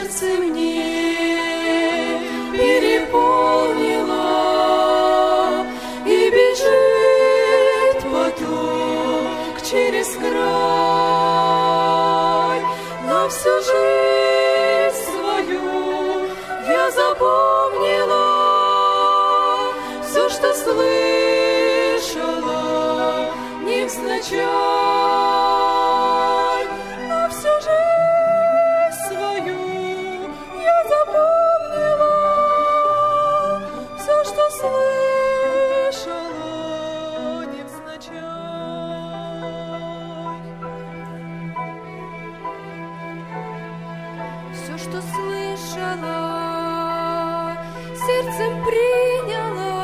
сердце мне переполнило, и бежит поток через край. На всю жизнь свою я запомнила все, что слышала невзначай. На всю жизнь свою я запомнила все, что слышала невзначай. Все, что слышала, сердцем приняла.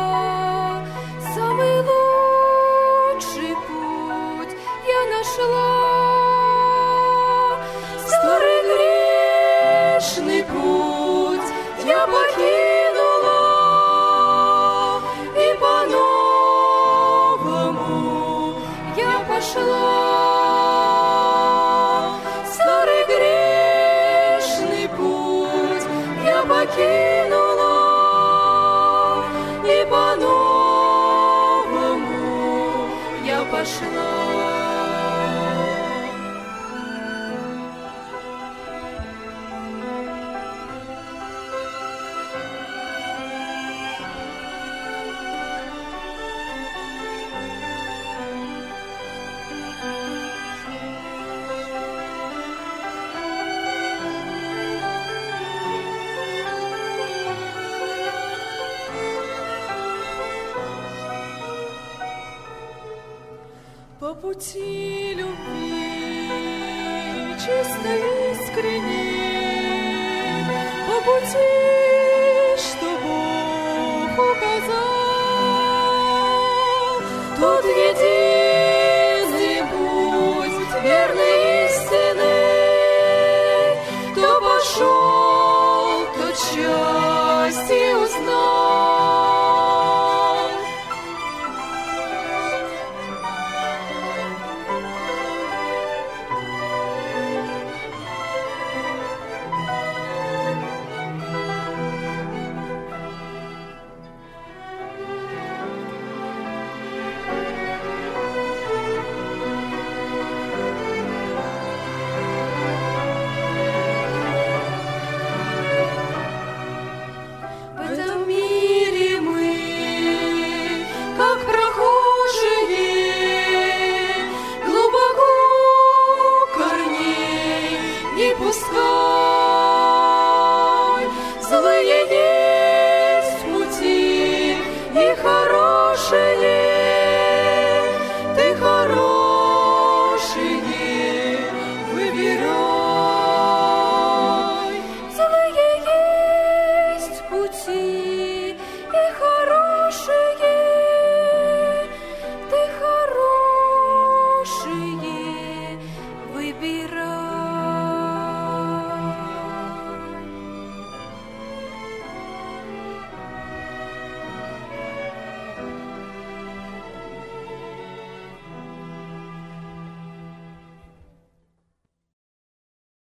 Самый лучший путь я нашла. Старый грешный путь я покинула, и по-новому я пошла. Старый грешный путь я покинула, и по-новому я пошла. По пути любви чисто искренней, по пути